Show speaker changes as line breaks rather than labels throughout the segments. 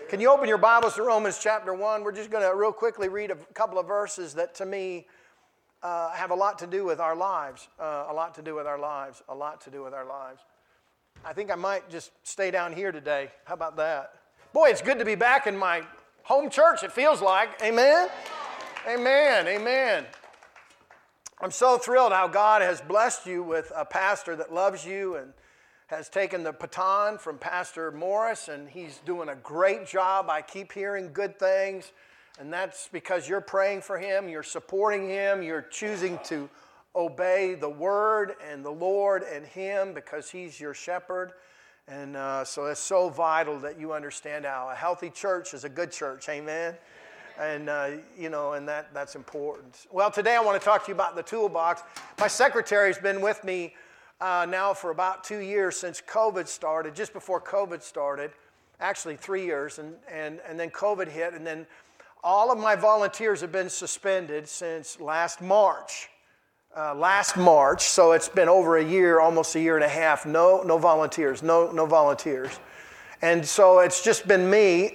Can you open your Bibles to Romans chapter 1? We're just going to real quickly read a couple of verses that to me have a lot to do with our lives. A lot to do with our lives. I think I might just stay down here today. How about that? Boy, it's good to be back in my home church, it feels like. Amen? Amen. Amen. I'm so thrilled how God has blessed you with a pastor that loves you and has taken the baton from Pastor Morris, and he's doing a great job. I keep hearing good things, and that's because you're praying for him, you're supporting him, you're choosing to obey the Word and the Lord and him because he's your shepherd. And so it's so vital that you understand how a healthy church is a good church. Amen? And, and that's important. Well, today I want to talk to you about the toolbox. My secretary's been with me now for about 2 years since COVID started, just before COVID started, actually 3 years, and then COVID hit, and then all of my volunteers have been suspended since last March. So it's been over a year, almost a year and a half, no volunteers. And so it's just been me,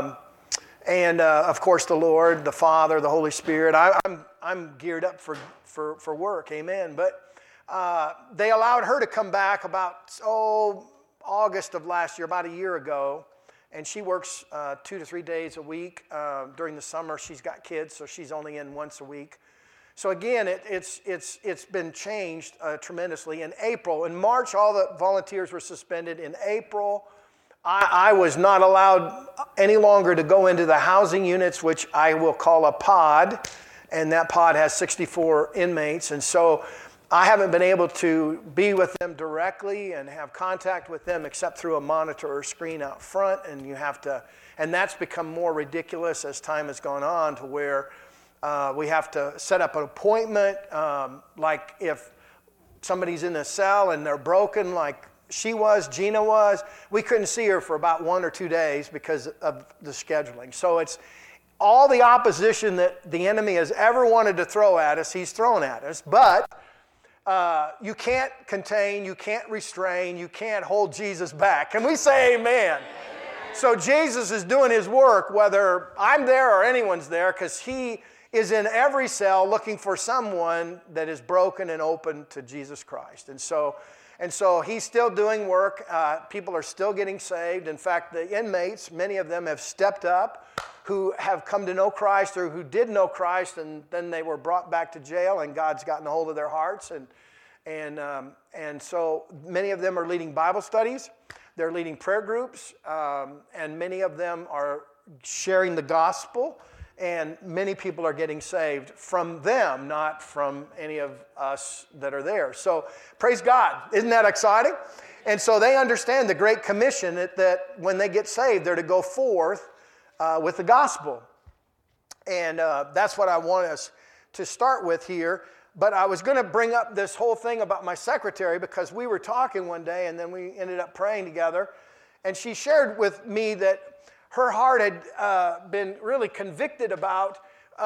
and of course the Lord, the Father, the Holy Spirit. I'm geared up for work, amen, but they allowed her to come back about, August of last year, about a year ago, and she works 2 to 3 days a week. During the summer, she's got kids, so she's only in once a week. So again, it's been changed tremendously. In March, all the volunteers were suspended. In April, I was not allowed any longer to go into the housing units, which I will call a pod, and that pod has 64 inmates, and so I haven't been able to be with them directly and have contact with them except through a monitor or screen out front, and that's become more ridiculous as time has gone on to where we have to set up an appointment, like if somebody's in a cell and they're broken like Gina was, we couldn't see her for about 1 or 2 days because of the scheduling. So it's all the opposition that the enemy has ever wanted to throw at us, he's thrown at us, but you can't contain, you can't restrain, you can't hold Jesus back. Can we say amen? So Jesus is doing his work whether I'm there or anyone's there, because he is in every cell looking for someone that is broken and open to Jesus Christ. And so he's still doing work. People are still getting saved. In fact, the inmates, many of them have stepped up, who have come to know Christ or who did know Christ, and then they were brought back to jail, and God's gotten a hold of their hearts. And so many of them are leading Bible studies. They're leading prayer groups, and many of them are sharing the gospel, and many people are getting saved from them, not from any of us that are there. So praise God. Isn't that exciting? And so they understand the Great Commission that when they get saved, they're to go forth with the gospel. And that's what I want us to start with here. But I was going to bring up this whole thing about my secretary because we were talking one day and then we ended up praying together. And she shared with me that her heart had been really convicted about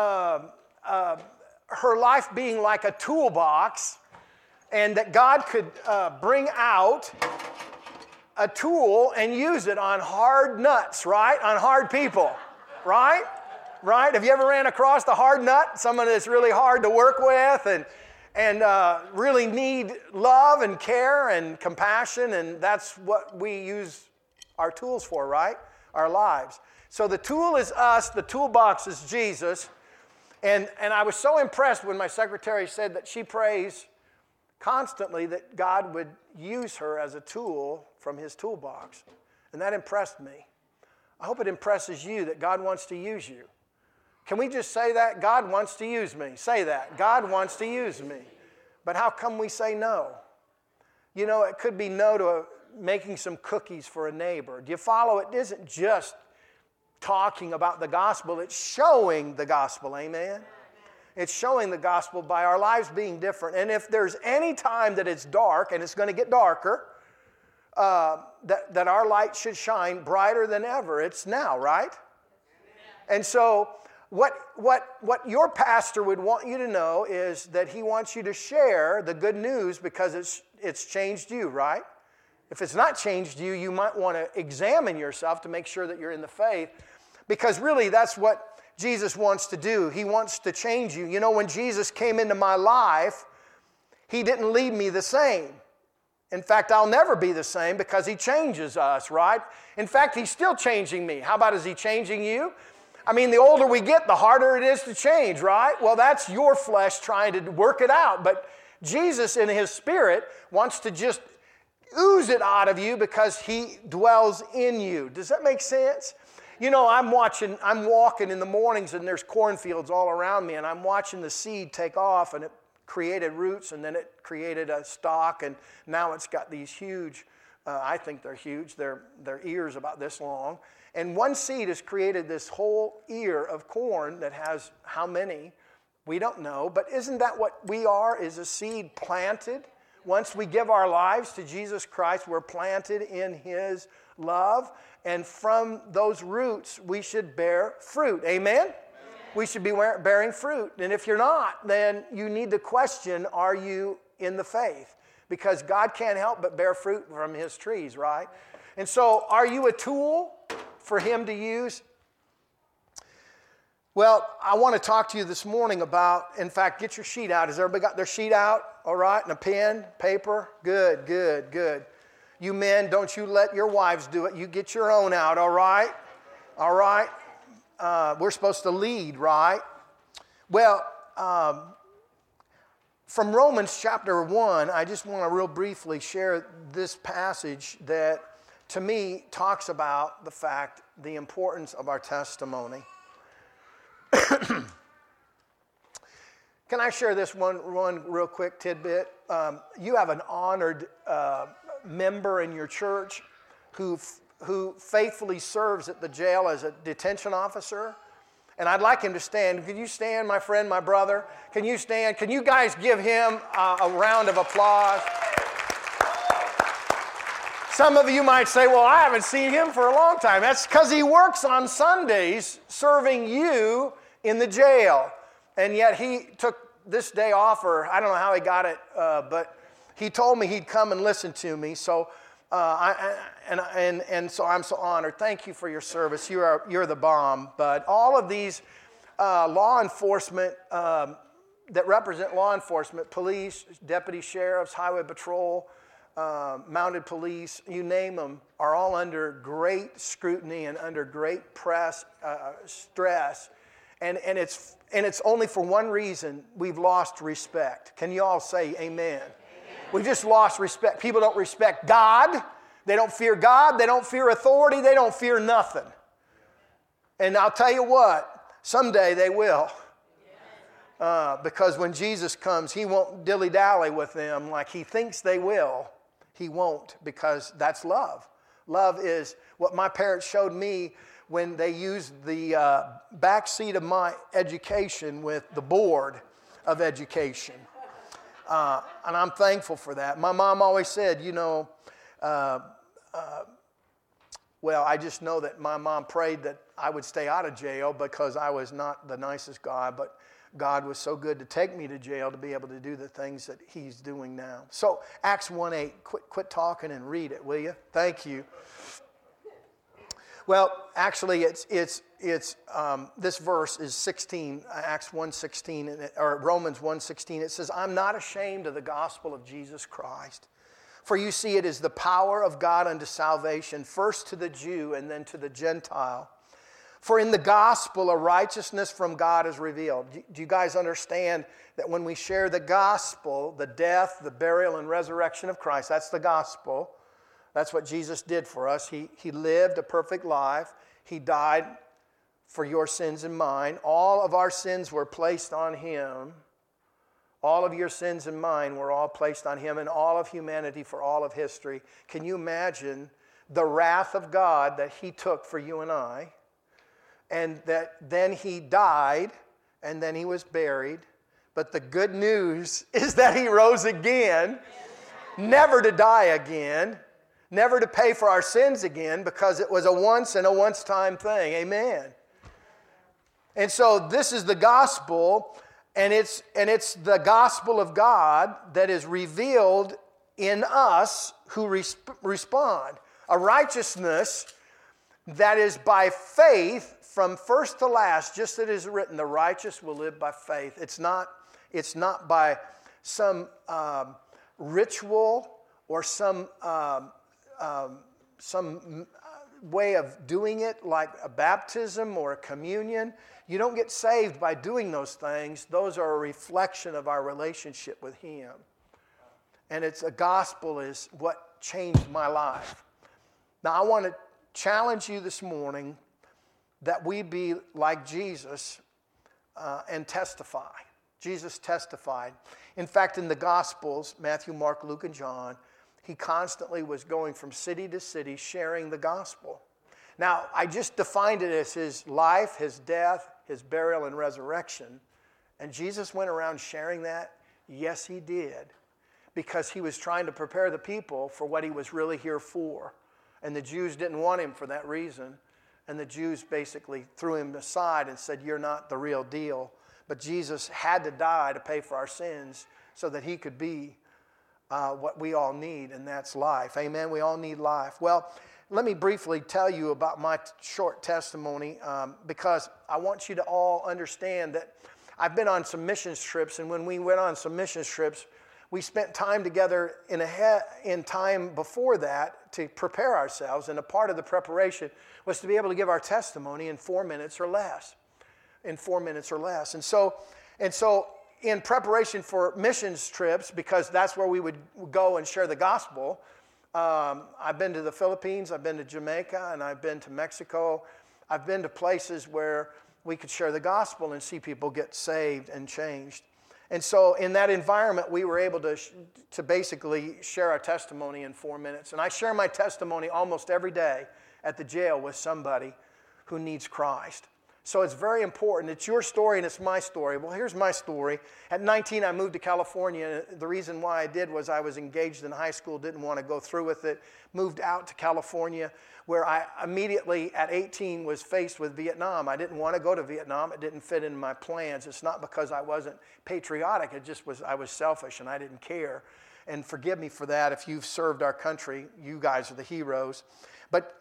her life being like a toolbox, and that God could bring out a tool and use it on hard nuts, right? On hard people, right? Right? Have you ever ran across the hard nut? Someone that's really hard to work with and really need love and care and compassion, and that's what we use our tools for, right? Our lives. So the tool is us, the toolbox is Jesus, and I was so impressed when my secretary said that she prays constantly that God would use her as a tool from his toolbox, and that impressed me. I hope it impresses you that God wants to use you. Can we just say that? God wants to use me. Say that. God wants to use me. But how come we say no? You know, it could be no to making some cookies for a neighbor. Do you follow? It isn't just talking about the gospel. It's showing the gospel. Amen? It's showing the gospel by our lives being different. And if there's any time that it's dark, and it's going to get darker, that our light should shine brighter than ever, it's now, right? And so what your pastor would want you to know is that he wants you to share the good news because it's changed you, right? If it's not changed you, you might want to examine yourself to make sure that you're in the faith, because really that's what Jesus wants to do. He wants to change you. You know, when Jesus came into my life, He didn't leave me the same. In fact, I'll never be the same because He changes us, right? In fact, He's still changing me. How about, is He changing you? I mean, the older we get, the harder it is to change, right? Well, that's your flesh trying to work it out. But Jesus in His Spirit wants to just ooze it out of you because He dwells in you. Does that make sense? You know, I'm walking in the mornings and there's cornfields all around me, and I'm watching the seed take off, and it created roots, and then it created a stalk, and now it's got these huge, I think they're huge, they're ears about this long. And one seed has created this whole ear of corn that has how many? We don't know, but isn't that what we are, is a seed planted? Once we give our lives to Jesus Christ, we're planted in His love, and from those roots we should bear fruit. Amen? Amen. We should be bearing fruit. And if you're not, then you need to question, are you in the faith? Because God can't help but bear fruit from His trees, right? And so, are you a tool for Him to use? Well, I want to talk to you this morning about, in fact, get your sheet out. Has everybody got their sheet out? All right, and a pen, paper? Good, good, good. You men, don't you let your wives do it. You get your own out, all right? All right? We're supposed to lead, right? Well, from Romans chapter 1, I just want to real briefly share this passage that, to me, talks about the importance of our testimony. Can I share this one real quick tidbit? You have an honored member in your church who faithfully serves at the jail as a detention officer. And I'd like him to stand. Could you stand, my friend, my brother? Can you stand? Can you guys give him a round of applause? Some of you might say, well, I haven't seen him for a long time. That's because he works on Sundays serving you in the jail. And yet he took this day off, or I don't know how he got it, but he told me he'd come and listen to me. So so I'm so honored. Thank you for your service. You're the bomb. But all of these law enforcement that represent law enforcement, police, deputy sheriffs, highway patrol, mounted police, you name them, are all under great scrutiny and under great stress. And it's only for one reason: we've lost respect. Can you all say amen? Amen. We've just lost respect. People don't respect God. They don't fear God. They don't fear authority. They don't fear nothing. And I'll tell you what, someday they will. Because when Jesus comes, He won't dilly-dally with them like He thinks they will. He won't, because that's love. Love is what my parents showed me when they used the back seat of my education with the board of education. And I'm thankful for that. My mom always said, well, I just know that my mom prayed that I would stay out of jail because I was not the nicest guy, but God was so good to take me to jail to be able to do the things that He's doing now. So Acts 1:8, quit talking and read it, will you? Thank you. Well, actually, it's this verse is 16, Acts 1:16, or Romans 1:16. It says, "I'm not ashamed of the gospel of Jesus Christ, for you see it is the power of God unto salvation, first to the Jew and then to the Gentile. For in the gospel a righteousness from God is revealed." Do you guys understand that when we share the gospel, the death, the burial, and resurrection of Christ, that's the gospel. That's what Jesus did for us. He lived a perfect life. He died for your sins and mine. All of our sins were placed on Him. All of your sins and mine were all placed on Him, and all of humanity for all of history. Can you imagine the wrath of God that He took for you and I? And that then He died, and then He was buried. But the good news is that He rose again, never to die again, never to pay for our sins again, because it was a once and a once-time thing. Amen. And so this is the gospel, and it's the gospel of God that is revealed in us who respond. A righteousness that is by faith from first to last, just as it is written, the righteous will live by faith. It's not by some ritual or some way of doing it like a baptism or a communion. You don't get saved by doing those things. Those are a reflection of our relationship with Him. And the gospel is what changed my life. Now, I want to challenge you this morning that we be like Jesus and testify. Jesus testified. In fact, in the Gospels, Matthew, Mark, Luke, and John, He constantly was going from city to city sharing the gospel. Now, I just defined it as His life, His death, His burial, and resurrection. And Jesus went around sharing that? Yes, He did. Because He was trying to prepare the people for what He was really here for. And the Jews didn't want Him for that reason. And the Jews basically threw Him aside and said, "You're not the real deal." But Jesus had to die to pay for our sins so that He could be what we all need, and that's life. Amen? We all need life. Well, let me briefly tell you about my short testimony because I want you to all understand that I've been on some missions trips, and when we went on some missions trips, we spent time together in time before that to prepare ourselves, and a part of the preparation was to be able to give our testimony in 4 minutes or less. In 4 minutes or less. And so in preparation for missions trips, because that's where we would go and share the gospel, I've been to the Philippines, I've been to Jamaica, and I've been to Mexico. I've been to places where we could share the gospel and see people get saved and changed. And so in that environment, we were able to basically share our testimony in 4 minutes. And I share my testimony almost every day at the jail with somebody who needs Christ. So it's very important. It's your story and it's my story. Well, here's my story. At 19, I moved to California. The reason why I did was I was engaged in high school, didn't want to go through with it. Moved out to California, where I immediately at 18 was faced with Vietnam. I didn't want to go to Vietnam. It didn't fit in my plans. It's not because I wasn't patriotic. It just was I was selfish and I didn't care. And forgive me for that. If you've served our country, you guys are the heroes. But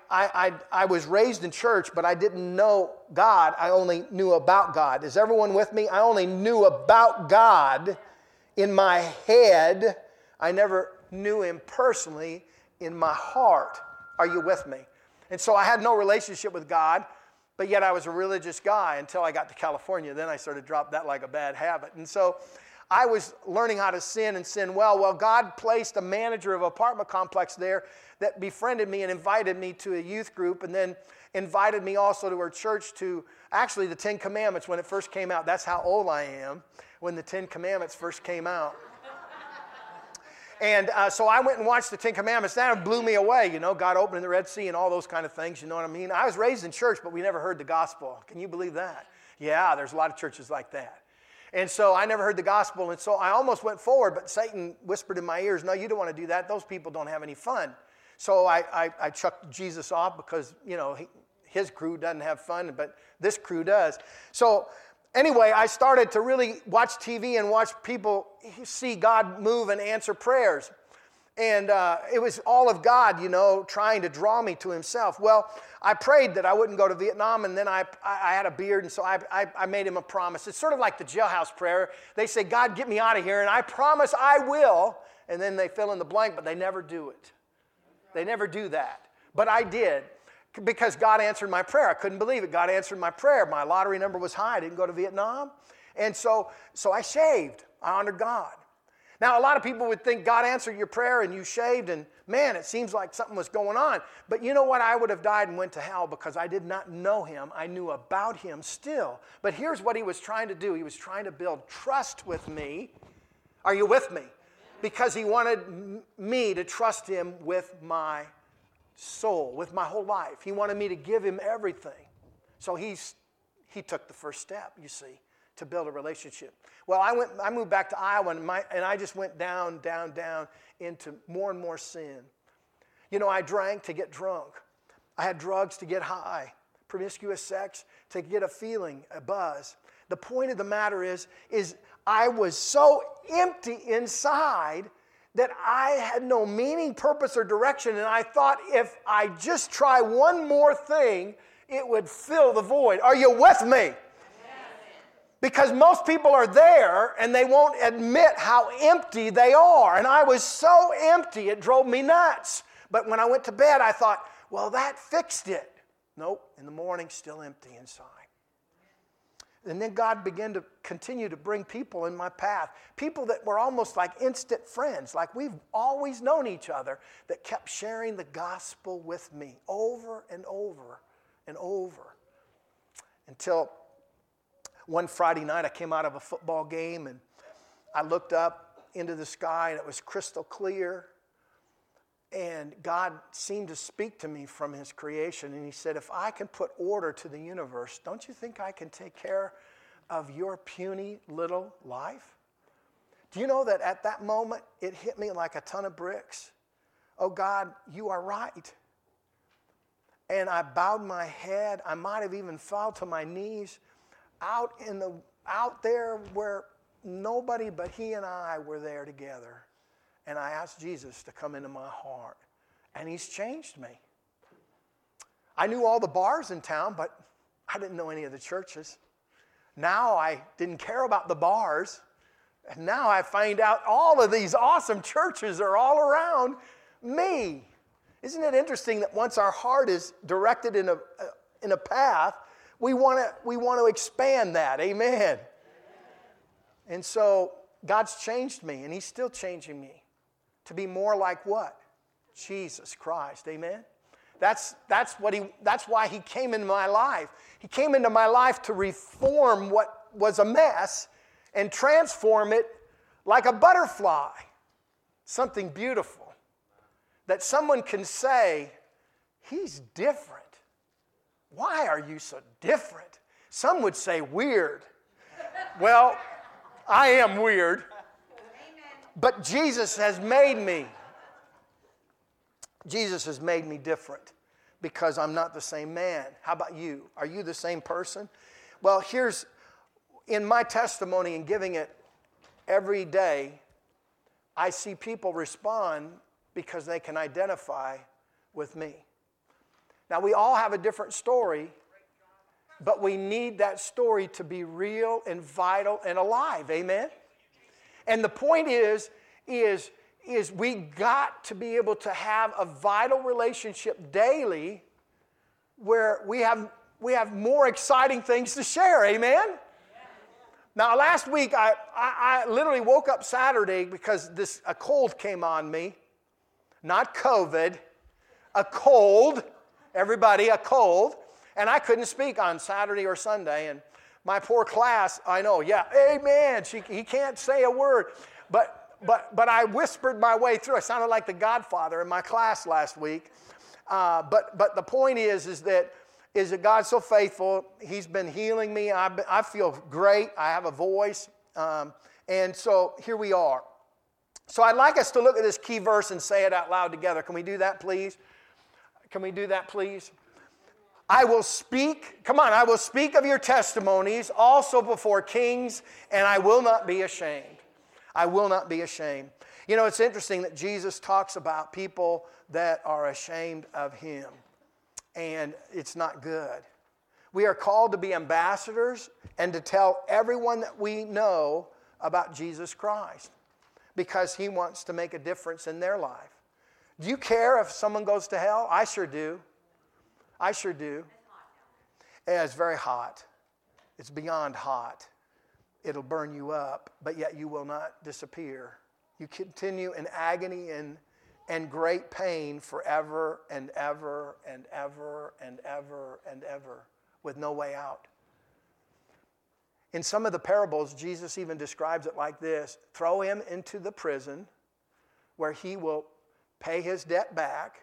I was raised in church, but I didn't know God. I only knew about God. Is everyone with me? I only knew about God in my head. I never knew Him personally in my heart. Are you with me? And so I had no relationship with God, but yet I was a religious guy until I got to California. Then I sort of dropped that like a bad habit. And so I was learning how to sin and sin well. Well, God placed a manager of an apartment complex there that befriended me and invited me to a youth group, and then invited me also to her church to actually the Ten Commandments when it first came out. That's how old I am, when the Ten Commandments first came out. And so I went and watched the Ten Commandments. That blew me away, you know, God opening the Red Sea and all those kind of things, you know what I mean? I was raised in church, but we never heard the gospel. Can you believe that? Yeah, there's a lot of churches like that. And so I never heard the gospel, and so I almost went forward, but Satan whispered in my ears, "No, you don't want to do that. Those people don't have any fun." So I chucked Jesus off because, you know, his crew doesn't have fun, but this crew does. So anyway, I started to really watch TV and watch people see God move and answer prayers. And it was all of God, you know, trying to draw me to Himself. Well, I prayed that I wouldn't go to Vietnam, and then I had a beard, and so I made Him a promise. It's sort of like the jailhouse prayer. They say, "God, get me out of here," and I promise I will, and then they fill in the blank, but they never do it. They never do that. But I did, because God answered my prayer. I couldn't believe it. God answered my prayer. My lottery number was high. I didn't go to Vietnam. And so I shaved. I honored God. Now, a lot of people would think God answered your prayer and you shaved, and man, it seems like something was going on. But you know what? I would have died and went to hell because I did not know Him. I knew about Him still. But here's what He was trying to do. He was trying to build trust with me. Are you with me? Because He wanted me to trust Him with my soul, with my whole life. He wanted me to give Him everything. So He took the first step, you see, to build a relationship. Well, I moved back to Iowa, and I just went down into more and more sin. You know, I drank to get drunk. I had drugs to get high. Promiscuous sex to get a feeling, a buzz. The point of the matter is I was so empty inside that I had no meaning, purpose, or direction, and I thought if I just try one more thing, it would fill the void. Are you with me? Because most people are there and they won't admit how empty they are. And I was so empty, it drove me nuts. But when I went to bed, I thought, well, that fixed it. Nope, in the morning, still empty inside. And then God began to continue to bring people in my path. People that were almost like instant friends, like we've always known each other, that kept sharing the gospel with me over and over and over. Until one Friday night, I came out of a football game and I looked up into the sky and it was crystal clear. And God seemed to speak to me from His creation. And He said, if I can put order to the universe, don't you think I can take care of your puny little life? Do you know that at that moment, it hit me like a ton of bricks? Oh God, you are right. And I bowed my head. I might have even fell to my knees out there where nobody but He and I were there together. And I asked Jesus to come into my heart. And He's changed me. I knew all the bars in town, but I didn't know any of the churches. Now I didn't care about the bars. And now I find out all of these awesome churches are all around me. Isn't it interesting that once our heart is directed in a path, we want to expand that. Amen. And so God's changed me, and He's still changing me to be more like what? Jesus Christ. Amen. That's why He came into my life. He came into my life to reform what was a mess and transform it like a butterfly. Something beautiful that someone can say, he's different. Why are you so different? Some would say weird. Well, I am weird. But Jesus has made me. Jesus has made me different because I'm not the same man. How about you? Are you the same person? Well, here's, in my testimony and giving it every day, I see people respond because they can identify with me. Now, we all have a different story, but we need that story to be real and vital and alive. Amen? And the point is we got to be able to have a vital relationship daily where we have more exciting things to share. Amen? Now, last week, I literally woke up Saturday because a cold came on me. Not COVID, a cold. Everybody, a cold. And I couldn't speak on Saturday or Sunday. And my poor class, I know, yeah, amen. He can't say a word. But I whispered my way through. I sounded like the Godfather in my class last week. But the point is that God's so faithful. He's been healing me. I feel great. I have a voice. And so here we are. So I'd like us to look at this key verse and say it out loud together. Can we do that, please? Can we do that, please? I will speak of your testimonies also before kings, and I will not be ashamed. I will not be ashamed. You know, it's interesting that Jesus talks about people that are ashamed of Him, and it's not good. We are called to be ambassadors and to tell everyone that we know about Jesus Christ because He wants to make a difference in their life. Do you care if someone goes to hell? I sure do. I sure do. Yeah, it's very hot. It's beyond hot. It'll burn you up, but yet you will not disappear. You continue in agony and great pain forever and ever and ever and ever and ever with no way out. In some of the parables, Jesus even describes it like this: throw him into the prison where he will pay his debt back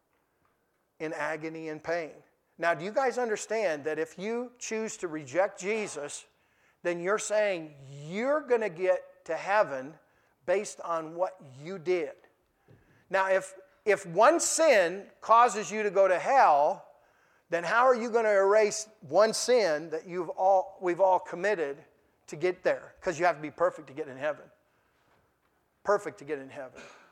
in agony and pain. Now, do you guys understand that if you choose to reject Jesus, then you're saying you're going to get to heaven based on what you did? Now, if one sin causes you to go to hell, then how are you going to erase one sin that we've all committed to get there? Because you have to be perfect to get in heaven. Perfect to get in heaven.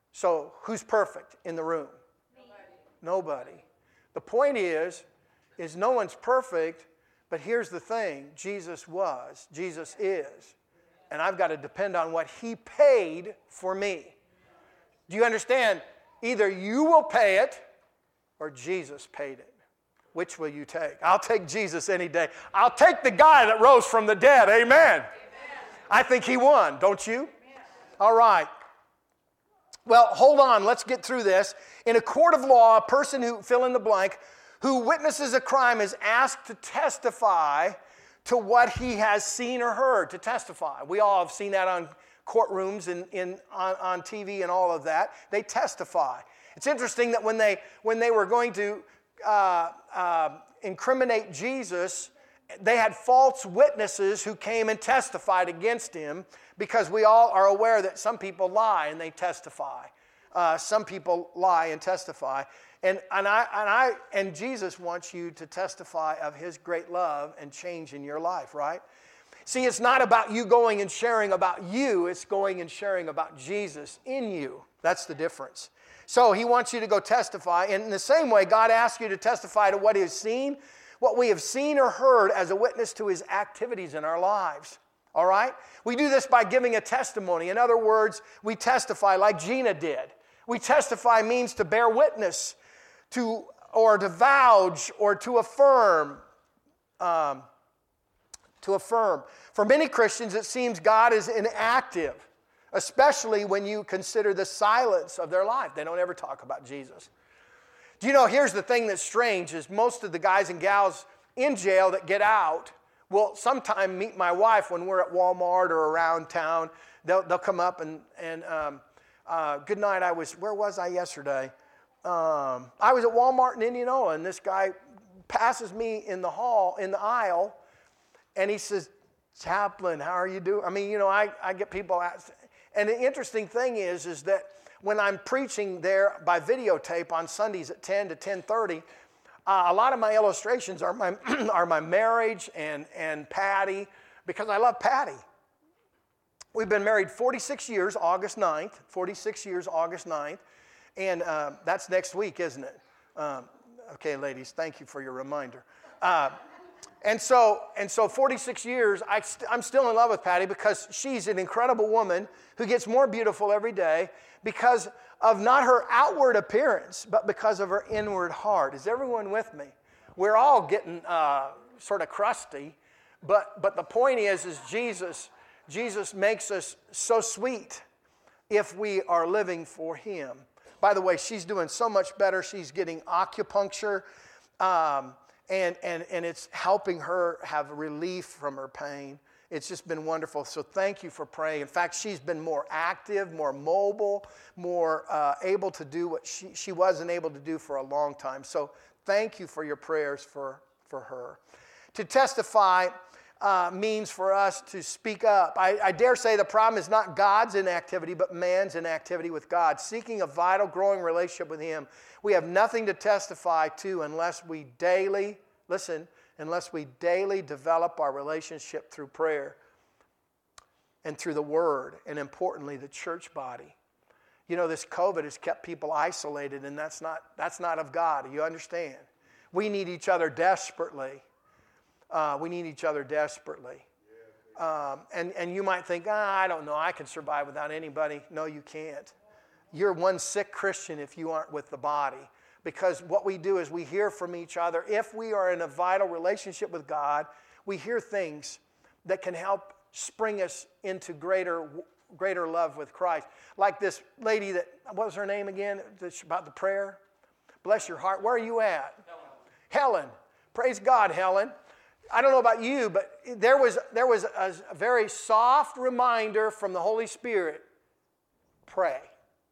So who's perfect in the room? Nobody. The point is no one's perfect, but here's the thing. Jesus was. Jesus is. And I've got to depend on what he paid for me. Do you understand? Either you will pay it or Jesus paid it. Which will you take? I'll take Jesus any day. I'll take the guy that rose from the dead. Amen. Amen. I think he won, don't you? Amen. All right. Well, hold on. Let's get through this. In a court of law, a person who, fill in the blank, who witnesses a crime is asked to testify to what he has seen or heard, to testify. We all have seen that on courtrooms and on TV and all of that. They testify. It's interesting that when they were going to incriminate Jesus, they had false witnesses who came and testified against him, because we all are aware that some people lie and they testify. Some people lie and testify. And Jesus wants you to testify of his great love and change in your life, right? See, it's not about you going and sharing about you. It's going and sharing about Jesus in you. That's the difference. So he wants you to go testify. And in the same way, God asks you to testify to what he has seen, what we have seen or heard as a witness to his activities in our lives. All right? We do this by giving a testimony. In other words, we testify like Gina did. We testify means to bear witness, or to vouch, or to affirm. For many Christians, it seems God is inactive, especially when you consider the silence of their life. They don't ever talk about Jesus. Do you know, here's the thing that's strange, is most of the guys and gals in jail that get out will sometime meet my wife when we're at Walmart or around town. They'll come up and good night, where was I yesterday? I was at Walmart in Indianola, and this guy passes me in the aisle, and he says, "Chaplain, how are you doing?" I mean, I get people ask. And the interesting thing is that when I'm preaching there by videotape on Sundays at 10 to 10:30, a lot of my illustrations are my marriage and Patty, because I love Patty. We've been married 46 years, August 9th. 46 years, August 9th. And that's next week, isn't it? Okay, ladies, thank you for your reminder. And so 46 years, I'm still in love with Patty, because she's an incredible woman who gets more beautiful every day because of not her outward appearance, but because of her inward heart. Is everyone with me? We're all getting sort of crusty, but the point is Jesus makes us so sweet if we are living for him. By the way, she's doing so much better. She's getting acupuncture, and it's helping her have relief from her pain. It's just been wonderful. So thank you for praying. In fact, she's been more active, more mobile, more able to do what she wasn't able to do for a long time. So thank you for your prayers for her. To testify means for us to speak up. I dare say the problem is not God's inactivity, but man's inactivity with God. Seeking a vital, growing relationship with him. We have nothing to testify to unless we daily develop our relationship through prayer and through the Word, and importantly, the church body. You know, this COVID has kept people isolated, and that's not of God. You understand? We need each other desperately. We need each other desperately. And you might think, I don't know, I can survive without anybody. No, you can't. You're one sick Christian if you aren't with the body. Because what we do is we hear from each other. If we are in a vital relationship with God, we hear things that can help spring us into greater love with Christ. Like this lady what was her name again? About the prayer? Bless your heart. Where are you at? Helen. Praise God, Helen. I don't know about you, but there was a very soft reminder from the Holy Spirit. Pray.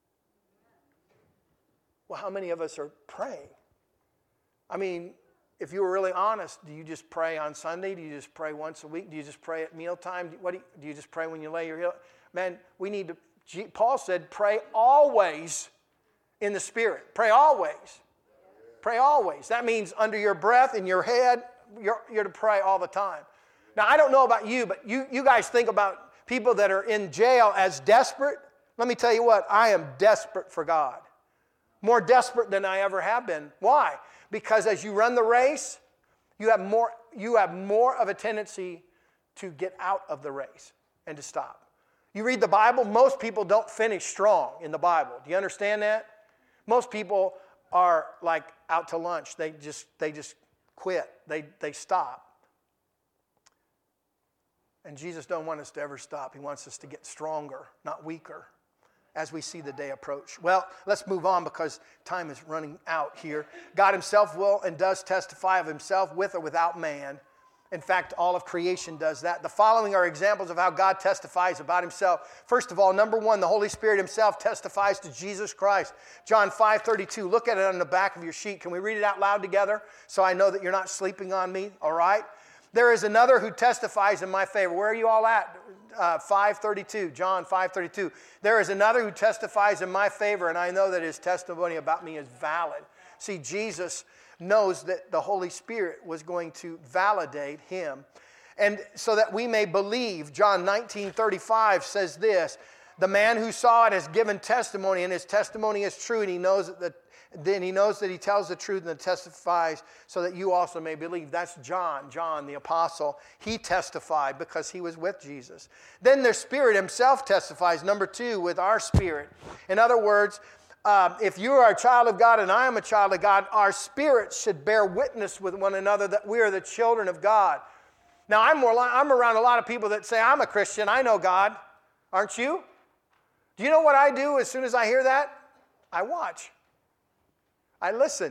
Well, how many of us are praying? I mean, if you were really honest, do you just pray on Sunday? Do you just pray once a week? Do you just pray at mealtime? Do you just pray when you lay your head? Man, we need to, Paul said, pray always in the Spirit. Pray always. Pray always. That means under your breath, in your head, you're to pray all the time. Now, I don't know about you, but you guys think about people that are in jail as desperate. Let me tell you what, I am desperate for God. More desperate than I ever have been. Why? Because as you run the race, you have more of a tendency to get out of the race and to stop. You read the Bible, most people don't finish strong in the Bible. Do you understand that? Most people are like out to lunch. They just quit. They stop. And Jesus don't want us to ever stop. He wants us to get stronger, not weaker, as we see the day approach. Well, let's move on because time is running out here. God himself will and does testify of himself with or without man. In fact, all of creation does that. The following are examples of how God testifies about himself. First of all, number one, the Holy Spirit himself testifies to Jesus Christ. John 5:32. Look at it on the back of your sheet. Can we read it out loud together so I know that you're not sleeping on me? All right? There is another who testifies in my favor. Where are you all at? 5:32, John 5:32. There is another who testifies in my favor, and I know that his testimony about me is valid. See, Jesus knows that the Holy Spirit was going to validate him. And so that we may believe, John 19:35 says this, the man who saw it has given testimony, and his testimony is true, and he knows that he tells the truth and testifies so that you also may believe. That's John the apostle. He testified because he was with Jesus. Then the Spirit himself testifies, number two, with our spirit. In other words, if you are a child of God and I am a child of God, our spirits should bear witness with one another that we are the children of God. Now, I'm around a lot of people that say, I'm a Christian, I know God. Aren't you? Do you know what I do as soon as I hear that? I watch. I listen.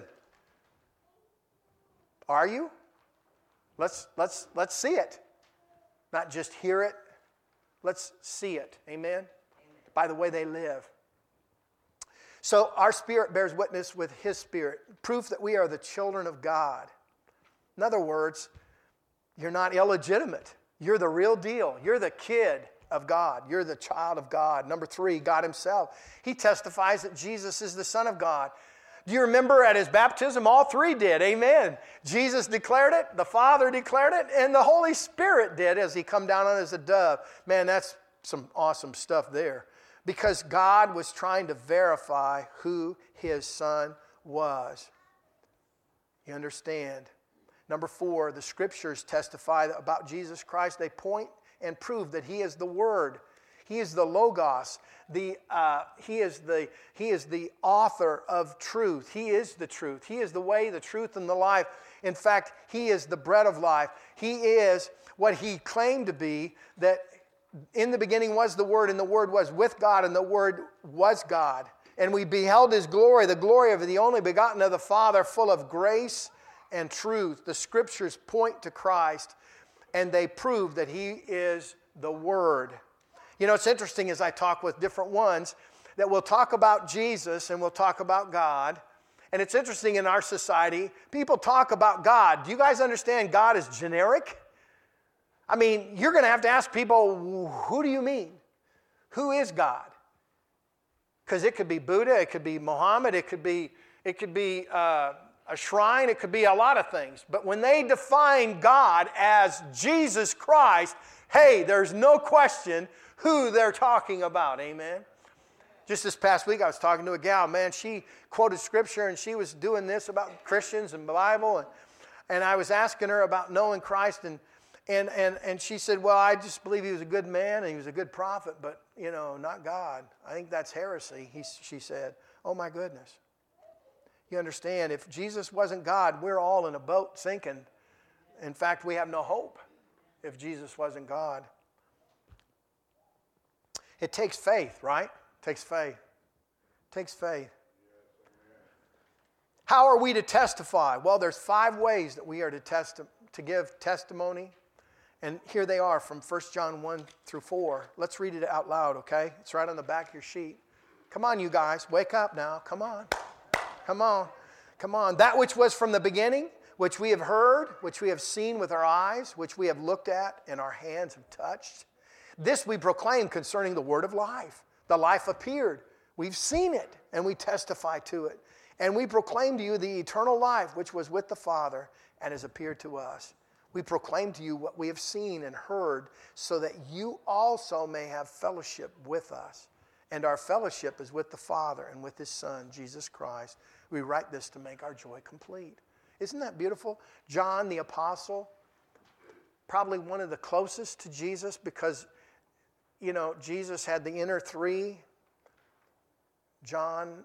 Are you? Let's see it. Not just hear it. Let's see it. Amen? By the way they live. So our spirit bears witness with his spirit. Proof that we are the children of God. In other words, you're not illegitimate. You're the real deal. You're the kid of God. You're the child of God. Number three, God himself. He testifies that Jesus is the Son of God. Do you remember at his baptism? All three did. Amen. Jesus declared it, the Father declared it, and the Holy Spirit did as he come down on as a dove. Man, that's some awesome stuff there. Because God was trying to verify who his Son was. You understand? Number four, the Scriptures testify about Jesus Christ. They point and prove that he is the Word. He is the Logos. He is the author of truth. He is the truth. He is the way, the truth, and the life. In fact, he is the bread of life. He is what he claimed to be, that in the beginning was the Word, and the Word was with God, and the Word was God. And we beheld his glory, the glory of the only begotten of the Father, full of grace and truth. The Scriptures point to Christ, and they prove that he is the Word. You know, it's interesting as I talk with different ones that we'll talk about Jesus and we'll talk about God. And it's interesting in our society, people talk about God. Do you guys understand God is generic? I mean, you're going to have to ask people, who do you mean? Who is God? Because it could be Buddha, it could be Muhammad, it could be a shrine, it could be a lot of things. But when they define God as Jesus Christ, hey, there's no question who they're talking about. Amen? Just this past week, I was talking to a gal. Man, she quoted Scripture, and she was doing this about Christians and the Bible. And I was asking her about knowing Christ, and she said, well, I just believe he was a good man and he was a good prophet, but, you know, not God. I think that's heresy, she said. Oh, my goodness. You understand, if Jesus wasn't God, we're all in a boat sinking. In fact, we have no hope if Jesus wasn't God. It takes faith, right? It takes faith. It takes faith. How are we to testify? Well, there's 5 ways that we are to give testimony. And here they are from 1 John 1 through 4. Let's read it out loud, okay? It's right on the back of your sheet. Come on, you guys. Wake up now. Come on. Come on. Come on. That which was from the beginning, which we have heard, which we have seen with our eyes, which we have looked at and our hands have touched. This we proclaim concerning the word of life. The life appeared. We've seen it and we testify to it. And we proclaim to you the eternal life which was with the Father and has appeared to us. We proclaim to you what we have seen and heard so that you also may have fellowship with us. and our fellowship is with the Father and with his Son, Jesus Christ. We write this to make our joy complete. Isn't that beautiful? John the Apostle, probably one of the closest to Jesus because, you know, Jesus had the inner three. John,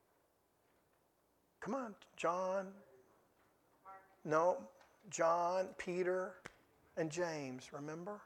Peter, and James, remember?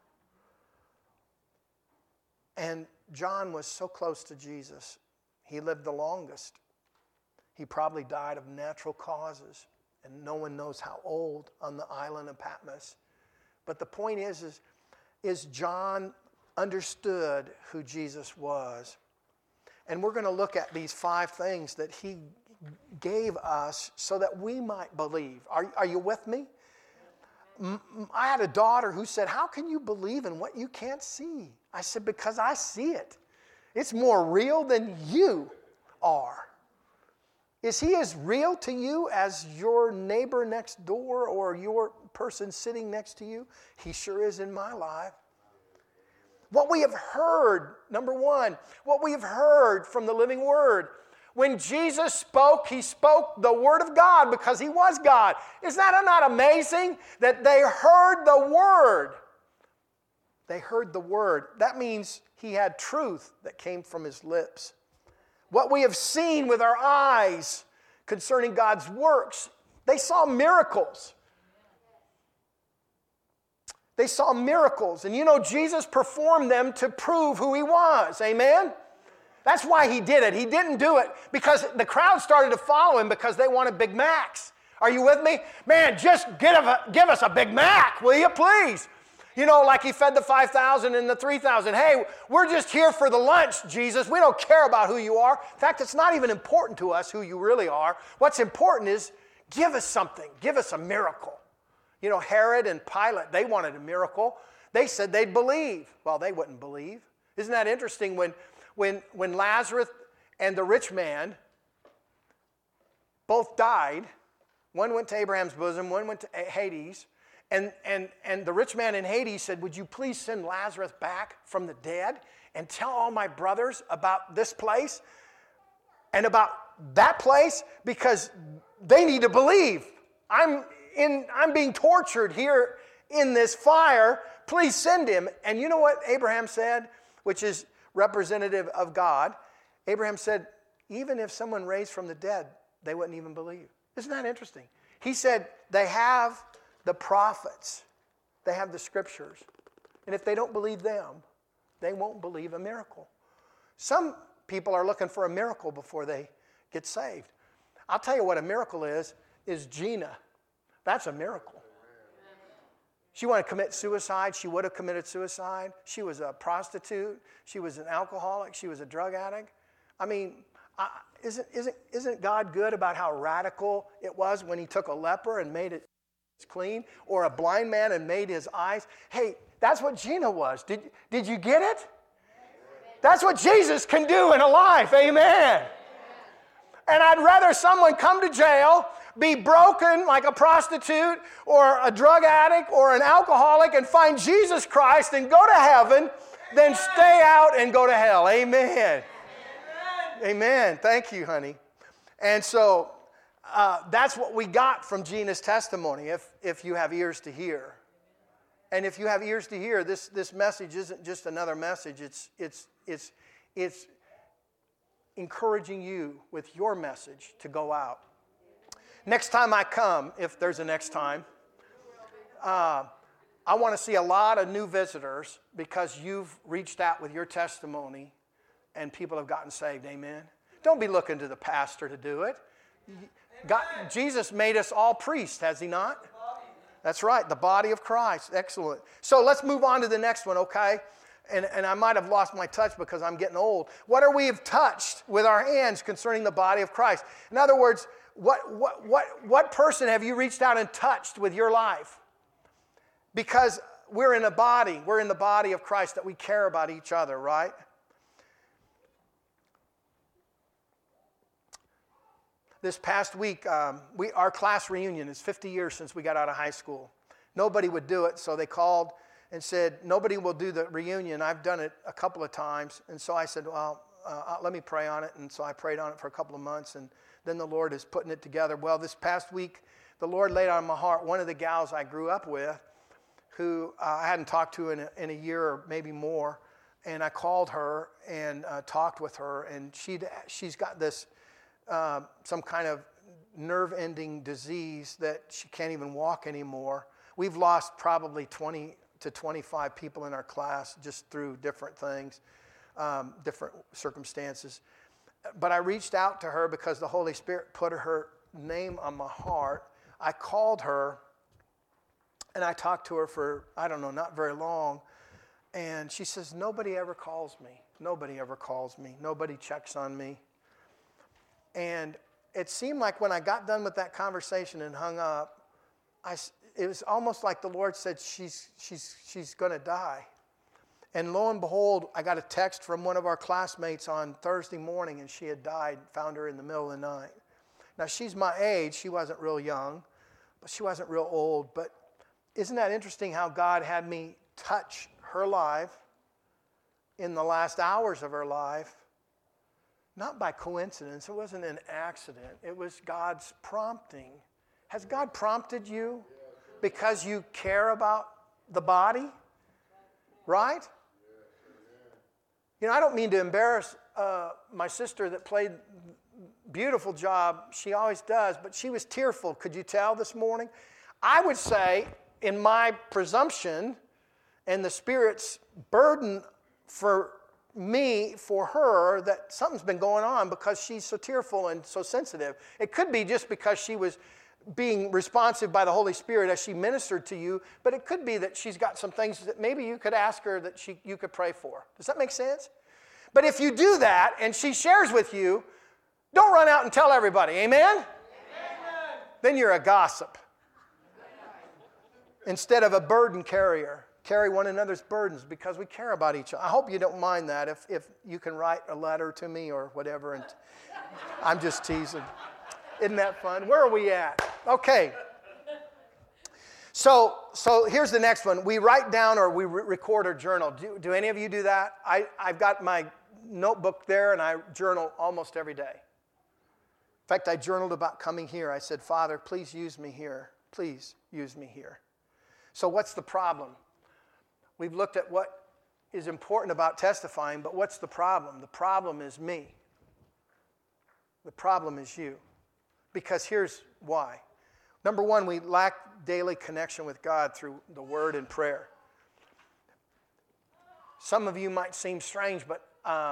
And John was so close to Jesus. He lived the longest. He probably died of natural causes, and no one knows how old on the island of Patmos. But the point is John understood who Jesus was. And we're going to look at these 5 things that he gave us so that we might believe. Are you with me? I had a daughter who said, "How can you believe in what you can't see?" I said, "Because I see it. It's more real than you are." Is he as real to you as your neighbor next door or your person sitting next to you? He sure is in my life. What we have heard, number 1, what we have heard from the living Word. When Jesus spoke, he spoke the Word of God because he was God. Is that not amazing that they heard the Word? They heard the Word. That means he had truth that came from his lips. What we have seen with our eyes concerning God's works, they saw miracles. They saw miracles. And you know, Jesus performed them to prove who he was. Amen? That's why he did it. He didn't do it because the crowd started to follow him because they wanted Big Macs. Are you with me? Man, just give us a Big Mac, will you please? You know, like he fed the 5,000 and the 3,000. Hey, we're just here for the lunch, Jesus. We don't care about who you are. In fact, it's not even important to us who you really are. What's important is give us something. Give us a miracle. You know, Herod and Pilate, they wanted a miracle. They said they'd believe. Well, they wouldn't believe. Isn't that interesting when Lazarus and the rich man both died? One went to Abraham's bosom, one went to Hades. And the rich man in Hades said, "Would you please send Lazarus back from the dead and tell all my brothers about this place and about that place because they need to believe. I'm being tortured here in this fire. Please send him." And you know what Abraham said, which is representative of God? Abraham said, even if someone raised from the dead, they wouldn't even believe. Isn't that interesting? He said, they have the prophets. They have the scriptures. And if they don't believe them, they won't believe a miracle. Some people are looking for a miracle before they get saved. I'll tell you what a miracle is Gina. That's a miracle. She wanted to commit suicide. She would have committed suicide. She was a prostitute. She was an alcoholic. She was a drug addict. I mean, isn't God good about how radical it was when he took a leper and made it clean, or a blind man and made his eyes? Hey, that's what Gina was. Did you get it? That's what Jesus can do in a life. Amen. And I'd rather someone come to jail, be broken like a prostitute or a drug addict or an alcoholic and find Jesus Christ and go to heaven than stay out and go to hell. Amen. Amen. Thank you, honey. And so that's what we got from Gina's testimony, if you have ears to hear. And if you have ears to hear, this message isn't just another message. It's encouraging you with your message to go out. Next time I come, if there's a next time, I want to see a lot of new visitors because you've reached out with your testimony and people have gotten saved. Amen. Don't be looking to the pastor to do it. Jesus made us all priests, has he not? That's right, the body of Christ. Excellent. So let's move on to the next one, okay? And I might have lost my touch because I'm getting old. What are we have touched with our hands concerning the body of Christ? In other words, what person have you reached out and touched with your life? Because we're in a body. We're in the body of Christ that we care about each other, right? This past week, our class reunion is 50 years since we got out of high school. Nobody would do it, so they called and said, nobody will do the reunion. I've done it a couple of times. And so I said, well, let me pray on it. And so I prayed on it for a couple of months, and then the Lord is putting it together. Well, this past week, the Lord laid on my heart one of the gals I grew up with, who I hadn't talked to in a year or maybe more, and I called her and talked with her, and she's got this some kind of nerve-ending disease that she can't even walk anymore. We've lost probably 20 to 25 people in our class just through different things, different circumstances. But I reached out to her because the Holy Spirit put her name on my heart. I called her, and I talked to her for, I don't know, not very long. And she says, nobody ever calls me. Nobody ever calls me. Nobody checks on me. And it seemed like when I got done with that conversation and hung up, it was almost like the Lord said, she's going to die. And lo and behold, I got a text from one of our classmates on Thursday morning, and she had died. Found her in the middle of the night. Now, she's my age. She wasn't real young, but she wasn't real old. But isn't that interesting how God had me touch her life in the last hours of her life? Not by coincidence. It wasn't an accident. It was God's prompting. Has God prompted you because you care about the body? Right? You know, I don't mean to embarrass my sister that played beautiful job. She always does, but she was tearful. Could you tell this morning? I would say, in my presumption and the Spirit's burden for me, for her, that something's been going on because she's so tearful and so sensitive. It could be just because she was being responsive by the Holy Spirit as she ministered to you, but it could be that she's got some things that maybe you could ask her that you could pray for. Does that make sense? But if you do that and she shares with you, don't run out and tell everybody. Amen? Amen. Then you're a gossip instead of a burden carrier. Carry one another's burdens because we care about each other. I hope you don't mind that if you can write a letter to me or whatever. And I'm just teasing. Isn't that fun? Where are we at? Okay. So here's the next one. We write down or we record or journal. Do any of you do that? I've got my notebook there and I journal almost every day. In fact, I journaled about coming here. I said, Father, please use me here. Please use me here. So what's the problem? We've looked at what is important about testifying, but what's the problem? The problem is me. The problem is you. Because here's why. Number one, we lack daily connection with God through the Word and prayer. Some of you might seem strange, but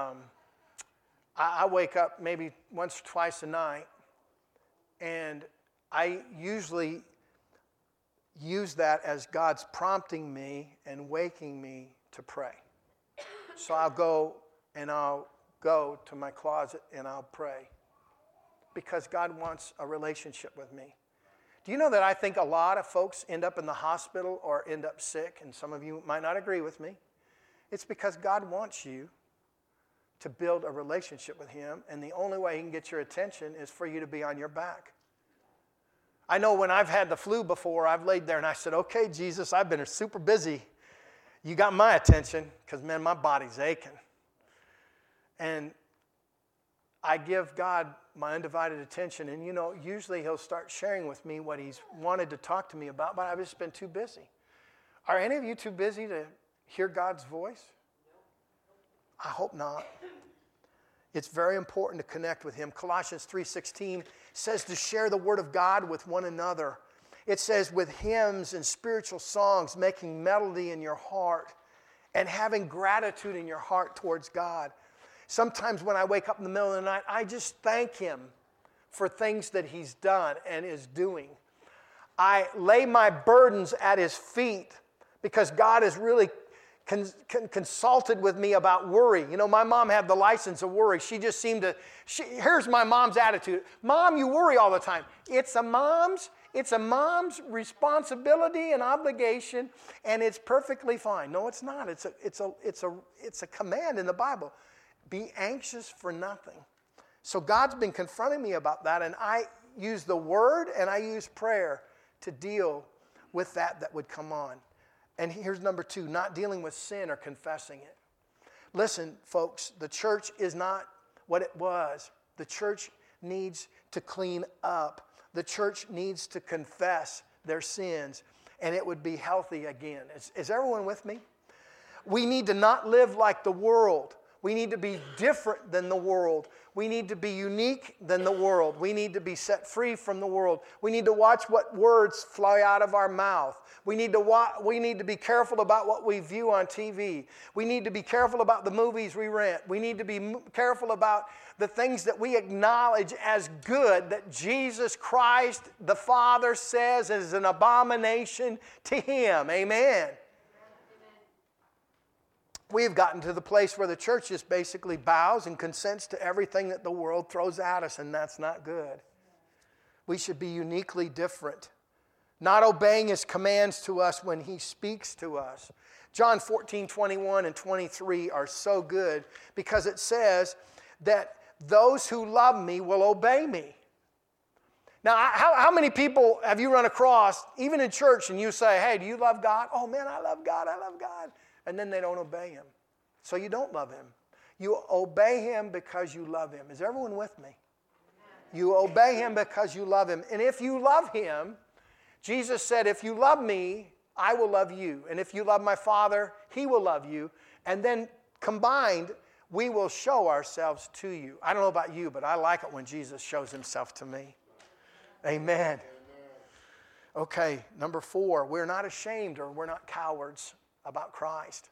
I wake up maybe once or twice a night, and I usually use that as God's prompting me and waking me to pray. So I'll go to my closet and I'll pray because God wants a relationship with me. Do you know that I think a lot of folks end up in the hospital or end up sick, and some of you might not agree with me? It's because God wants you to build a relationship with Him, and the only way He can get your attention is for you to be on your back. I know when I've had the flu before, I've laid there and I said, okay, Jesus, I've been super busy. You got my attention because, man, my body's aching. And I give God my undivided attention. And, you know, usually He'll start sharing with me what He's wanted to talk to me about, but I've just been too busy. Are any of you too busy to hear God's voice? I hope not. It's very important to connect with Him. Colossians 3:16 says to share the Word of God with one another. It says with hymns and spiritual songs, making melody in your heart and having gratitude in your heart towards God. Sometimes when I wake up in the middle of the night, I just thank Him for things that He's done and is doing. I lay my burdens at His feet because God has really consulted with me about worry. You know, my mom had the license of worry. She just seemed to, here's my mom's attitude. Mom, you worry all the time. It's a mom's responsibility and obligation, and it's perfectly fine. No, it's not. It's a command in the Bible. Be anxious for nothing. So God's been confronting me about that, and I use the Word and I use prayer to deal with that would come on. And here's number two, not dealing with sin or confessing it. Listen, folks, the church is not what it was. The church needs to clean up. The church needs to confess their sins, and it would be healthy again. Is everyone with me? We need to not live like the world. We need to be different than the world. We need to be unique than the world. We need to be set free from the world. We need to watch what words fly out of our mouth. We need to be careful about what we view on TV. We need to be careful about the movies we rent. We need to be careful about the things that we acknowledge as good that Jesus Christ, the Father, says is an abomination to Him. Amen. We've gotten to the place where the church just basically bows and consents to everything that the world throws at us, and that's not good. We should be uniquely different, not obeying His commands to us when He speaks to us. John 14:21 and 23 are so good because it says that those who love me will obey me. Now, how many people have you run across, even in church, and you say, hey, do you love God? Oh, man, I love God, I love God. And then they don't obey Him. So you don't love Him. You obey Him because you love Him. Is everyone with me? You obey Him because you love Him. And if you love Him, Jesus said, if you love me, I will love you. And if you love my Father, He will love you. And then combined, we will show ourselves to you. I don't know about you, but I like it when Jesus shows Himself to me. Amen. Okay, number 4, we're not ashamed or we're not cowards about Christ.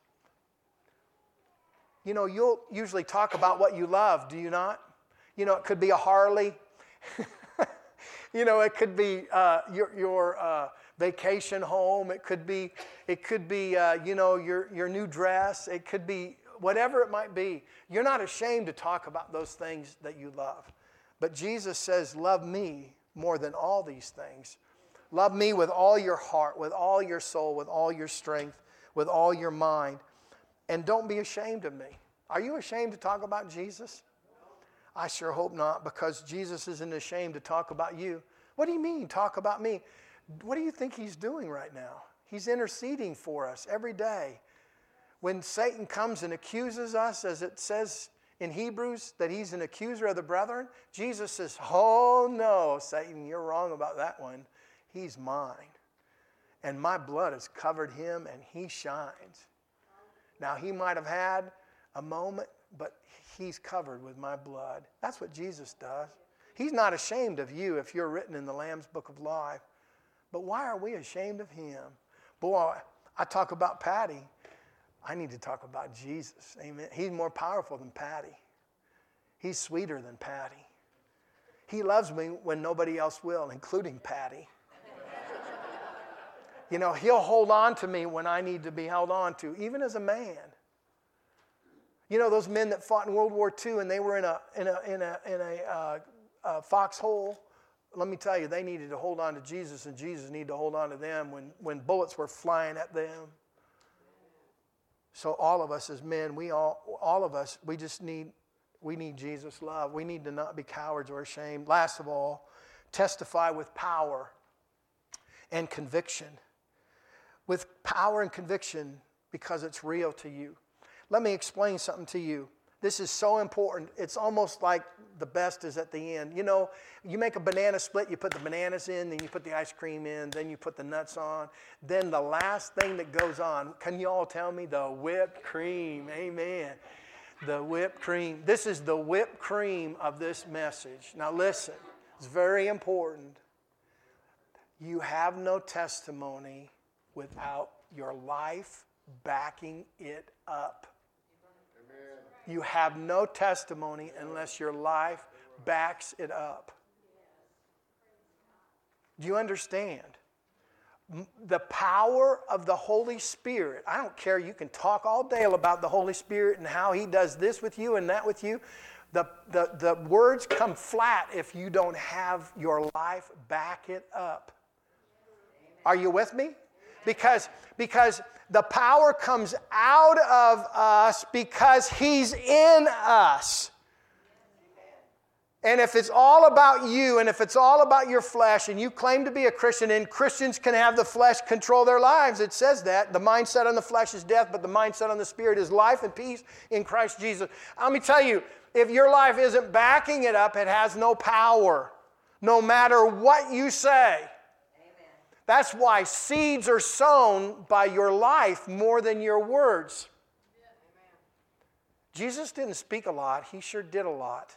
You know, you'll usually talk about what you love, do you not? You know, it could be a Harley. You know, it could be your vacation home. It could be you know, your new dress. It could be whatever it might be. You're not ashamed to talk about those things that you love. But Jesus says, love me more than all these things. Love me with all your heart, with all your soul, with all your strength, with all your mind. And don't be ashamed of me. Are you ashamed to talk about Jesus? I sure hope not, because Jesus isn't ashamed to talk about you. What do you mean, talk about me? What do you think He's doing right now? He's interceding for us every day. When Satan comes and accuses us, as it says in Hebrews, that he's an accuser of the brethren, Jesus says, oh no, Satan, you're wrong about that one. He's mine. And my blood has covered him, and he shines. Now, he might have had a moment, but he's covered with my blood. That's what Jesus does. He's not ashamed of you if you're written in the Lamb's Book of Life. But why are we ashamed of Him? Boy, I talk about Patty. I need to talk about Jesus. Amen. He's more powerful than Patty. He's sweeter than Patty. He loves me when nobody else will, including Patty. You know, He'll hold on to me when I need to be held on to, even as a man. You know, those men that fought in World War II and they were in a foxhole. Let me tell you, they needed to hold on to Jesus, and Jesus needed to hold on to them when bullets were flying at them. So all of us as men, we need Jesus' love. We need to not be cowards or ashamed. Last of all, testify with power and conviction. With power and conviction, because it's real to you. Let me explain something to you. This is so important. It's almost like the best is at the end. You know, you make a banana split, you put the bananas in, then you put the ice cream in, then you put the nuts on. Then the last thing that goes on, can you all tell me? The whipped cream. Amen. The whipped cream. This is the whipped cream of this message. Now listen, it's very important. You have no testimony without your life backing it up. Amen. You have no testimony unless your life backs it up. Do you understand? The power of the Holy Spirit. I don't care. You can talk all day about the Holy Spirit and how He does this with you and that with you. The words come flat if you don't have your life back it up. Are you with me? Because the power comes out of us because He's in us. And if it's all about you, and if it's all about your flesh, and you claim to be a Christian, and Christians can have the flesh control their lives, it says that. The mindset on the flesh is death, but the mindset on the Spirit is life and peace in Christ Jesus. Let me tell you, if your life isn't backing it up, it has no power, no matter what you say. Amen. That's why seeds are sown by your life more than your words. Yeah. Jesus didn't speak a lot. He sure did a lot.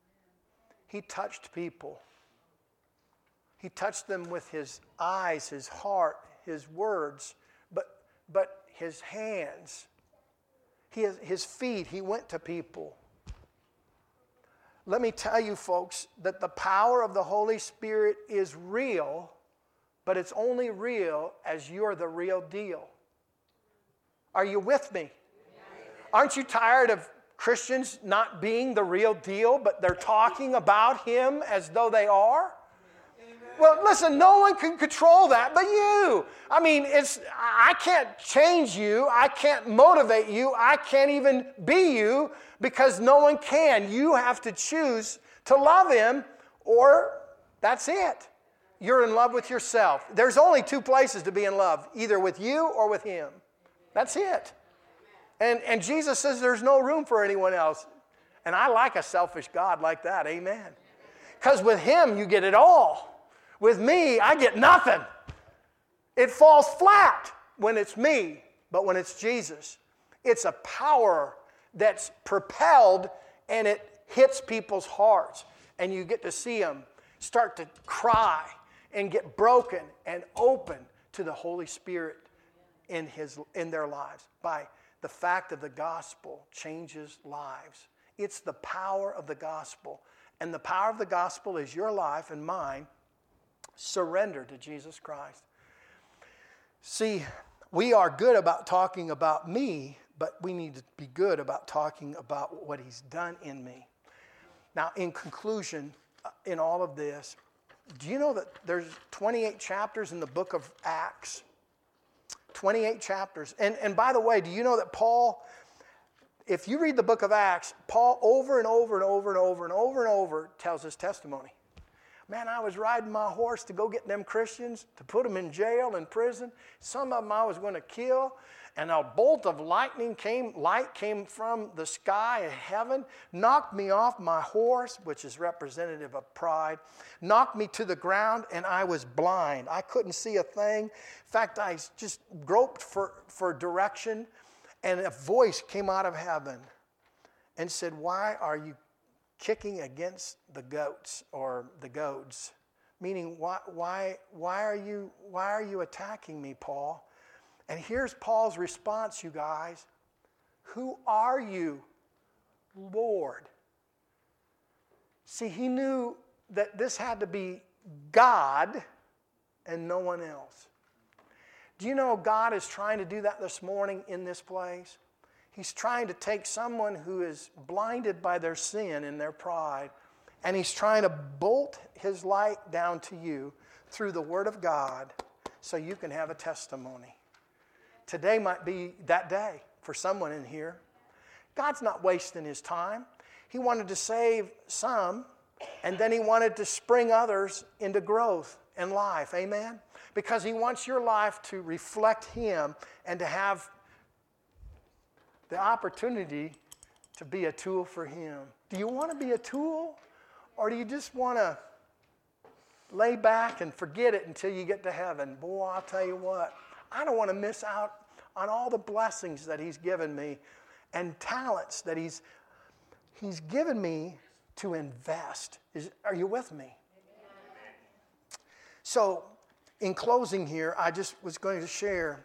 He touched people. He touched them with his eyes, his heart, his words, but his hands, his feet, he went to people. Let me tell you, folks, that the power of the Holy Spirit is real, but it's only real as you're the real deal. Are you with me? Aren't you tired of Christians not being the real deal, but they're talking about him as though they are? Well, listen, no one can control that but you. I mean, I can't change you. I can't motivate you. I can't even be you because no one can. You have to choose to love him, or that's it. You're in love with yourself. There's only two places to be in love, either with you or with him. That's it. And Jesus says there's no room for anyone else. And I like a selfish God like that. Amen. Because with him, you get it all. With me, I get nothing. It falls flat when it's me, but when it's Jesus, it's a power that's propelled and it hits people's hearts. And you get to see them start to cry and get broken and open to the Holy Spirit in their lives by the fact of the gospel changes lives. It's the power of the gospel. And the power of the gospel is your life and mine surrendered to Jesus Christ. See, we are good about talking about me, but we need to be good about talking about what he's done in me. Now, in conclusion, in all of this, do you know that there's 28 chapters in the book of Acts? 28 chapters. And by the way, do you know that Paul, if you read the book of Acts, Paul over and over and over and over and over and over tells his testimony. Man, I was riding my horse to go get them Christians, to put them in jail, in prison. Some of them I was going to kill. And a bolt of light came from the sky of heaven, knocked me off my horse, which is representative of pride, knocked me to the ground, and I was blind. I couldn't see a thing. In fact, I just groped for direction, and a voice came out of heaven and said, "Why are you kicking against the goats or the goads?" Meaning, why are you attacking me, Paul? And here's Paul's response, you guys. Who are you, Lord? See, he knew that this had to be God and no one else. Do you know God is trying to do that this morning in this place? He's trying to take someone who is blinded by their sin and their pride, and he's trying to bolt his light down to you through the Word of God so you can have a testimony. Today might be that day for someone in here. God's not wasting his time. He wanted to save some, and then he wanted to spring others into growth and life. Amen? Because he wants your life to reflect him and to have the opportunity to be a tool for him. Do you want to be a tool, or do you just want to lay back and forget it until you get to heaven? Boy, I'll tell you what, I don't want to miss out on all the blessings that he's given me and talents that he's given me to invest. Are you with me? So, in closing here, I just was going to share,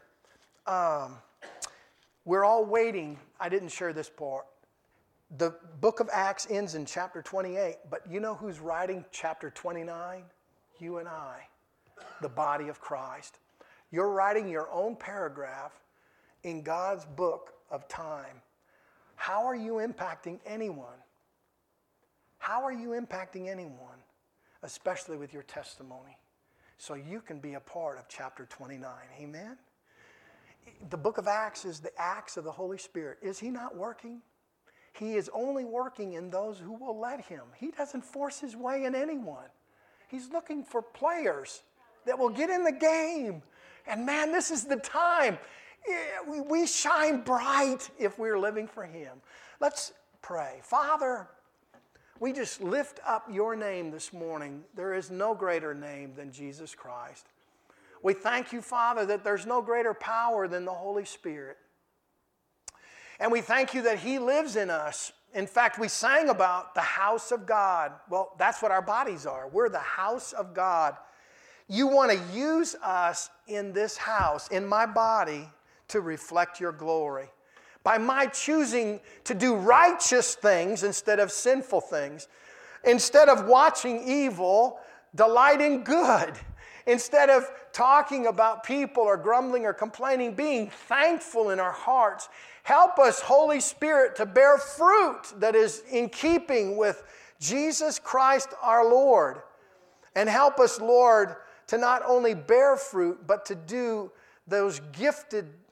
we're all waiting. I didn't share this part. The book of Acts ends in chapter 28, but you know who's writing chapter 29? You and I, the body of Christ. You're writing your own paragraph in God's book of time. How are you impacting anyone? How are you impacting anyone, especially with your testimony, so you can be a part of chapter 29? Amen? The book of Acts is the acts of the Holy Spirit. Is he not working? He is only working in those who will let him. He doesn't force his way in anyone. He's looking for players that will get in the game. And man, this is the time. We shine bright if we're living for him. Let's pray. Father, we just lift up your name this morning. There is no greater name than Jesus Christ. We thank you, Father, that there's no greater power than the Holy Spirit. And we thank you that he lives in us. In fact, we sang about the house of God. Well, that's what our bodies are. We're the house of God. You want to use us in this house, in my body, to reflect your glory. By my choosing to do righteous things instead of sinful things, instead of watching evil, delight in good, instead of talking about people or grumbling or complaining, being thankful in our hearts. Help us, Holy Spirit, to bear fruit that is in keeping with Jesus Christ our Lord. And help us, Lord, to not only bear fruit, but to do those gifts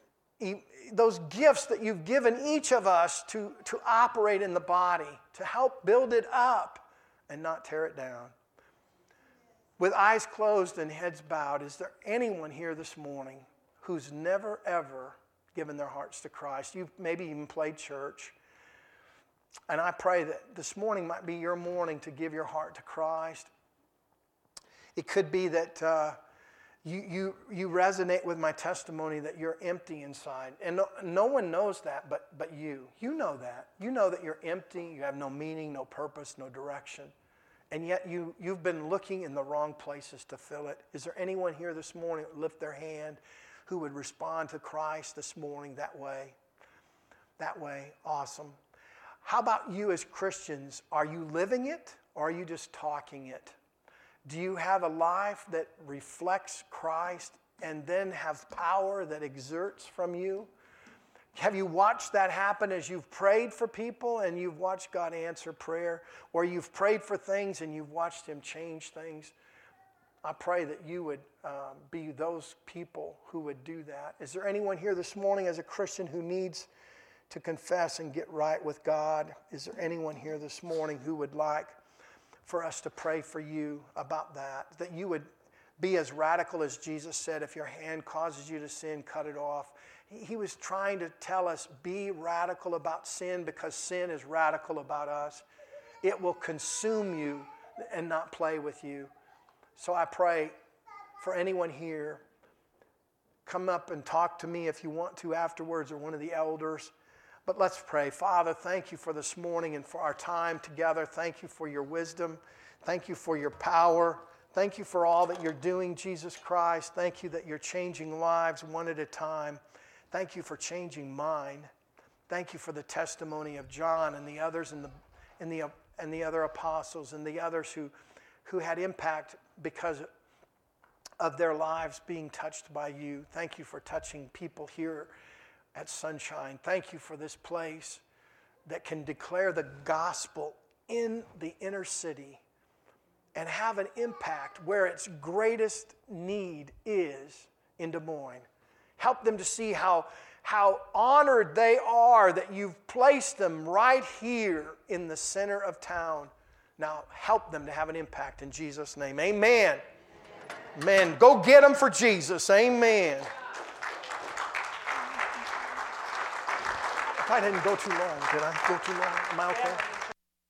that you've given each of us to operate in the body, to help build it up and not tear it down. With eyes closed and heads bowed, is there anyone here this morning who's never, ever given their hearts to Christ? You've maybe even played church. And I pray that this morning might be your morning to give your heart to Christ. It could be that you resonate with my testimony that you're empty inside. And no one knows that but you. You know that. You know that you're empty, you have no meaning, no purpose, no direction. And yet you've been looking in the wrong places to fill it. Is there anyone here this morning that would lift their hand who would respond to Christ this morning that way? That way, awesome. How about you as Christians? Are you living it or are you just talking it? Do you have a life that reflects Christ and then have power that exerts from you? Have you watched that happen as you've prayed for people and you've watched God answer prayer? Or you've prayed for things and you've watched him change things? I pray that you would be those people who would do that. Is there anyone here this morning as a Christian who needs to confess and get right with God? Is there anyone here this morning who would like for us to pray for you about that? That you would be as radical as Jesus said, if your hand causes you to sin, cut it off. He was trying to tell us, be radical about sin because sin is radical about us. It will consume you and not play with you. So I pray for anyone here, come up and talk to me if you want to afterwards or one of the elders. But let's pray. Father, thank you for this morning and for our time together. Thank you for your wisdom. Thank you for your power. Thank you for all that you're doing, Jesus Christ. Thank you that you're changing lives one at a time. Thank you for changing mine. Thank you for the testimony of John and the others and the other apostles and the others who had impact because of their lives being touched by you. Thank you for touching people here at Sunshine. Thank you for this place that can declare the gospel in the inner city and have an impact where its greatest need is in Des Moines. Help them to see how honored they are that you've placed them right here in the center of town. Now help them to have an impact in Jesus' name. Amen. Amen. Go get them for Jesus. Amen. I didn't go too long, did I? Go too long? Am I okay?